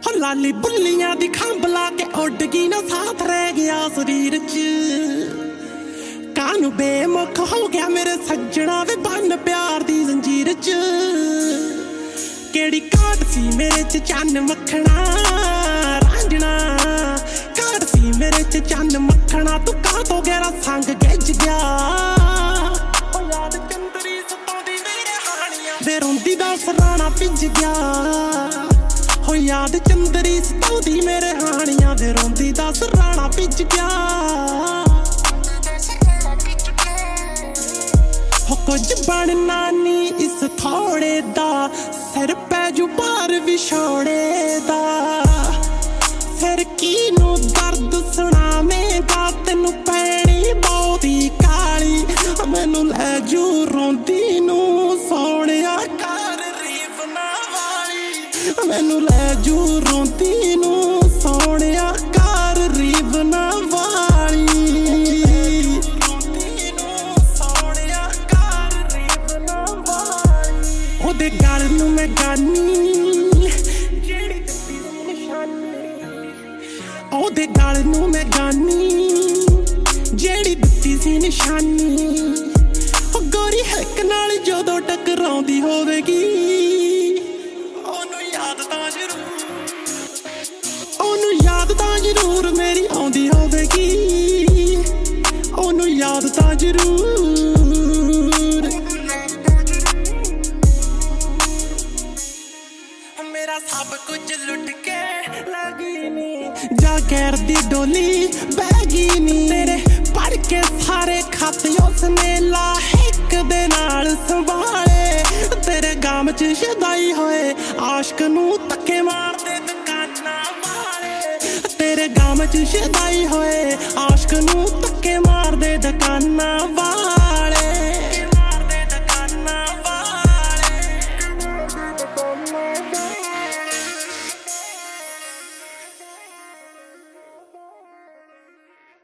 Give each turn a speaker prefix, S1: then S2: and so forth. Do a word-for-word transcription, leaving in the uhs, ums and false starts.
S1: हो लाली बुल्लियां दी खंभ ला के उड़ गई ना साथ रह गया शरीर च कानू बेमुख हो गया मेरे सज्जणा वे बन प्यार दी जंजीर च केड़ी काट सी मेरे च चन्न मखना रांझना काट सी मेरे च चन्न मखना तू का तो गहरा संग गिज गया याद चंदरी सतांदी मेरे हानियां वे रोंदी दा सराणा भिज गया हो याद चंदरी सतांदी मेरे हानियां वे रोंदी दा सराणा भिज गया हो कुछ बनना नी इस थोड़े दा सिर पै जू पार विछोड़े दा फिर कीनू दर्द सुणावेगा तेनू पैनी बहुती काली मैनू लै जू रोंदी नू सोहणिया कर रीफ ना वाली मैनू लै जू रोंदी नू सोहणिया कर रीफ ना वाली ओदे गल नू मैं गानी जेड़ी दित्ती सी निशानी ओदे गल नू मैं गानी जेड़ी दित्ती सी निशानी ओ गोरी हिक नाल जदों टकराउंदी होवेगी ओनू याद तां जरूर ओनू याद तां जरूर मेरी आउंदी होवेगी ओनू याद तां जरूर मेरा सब कुछ लुट के लगी नी जा गैर दी डोली बैगी नी तेरे पढ़ के सारे खत उसने ला हिक दे नाल संभाले तेरे गाम च शदाई होए आशिक नू धक्के मार दे दुकाना वाले तेरे गाम च शदाई होए आशिक नू धक्के मार दे दुकाना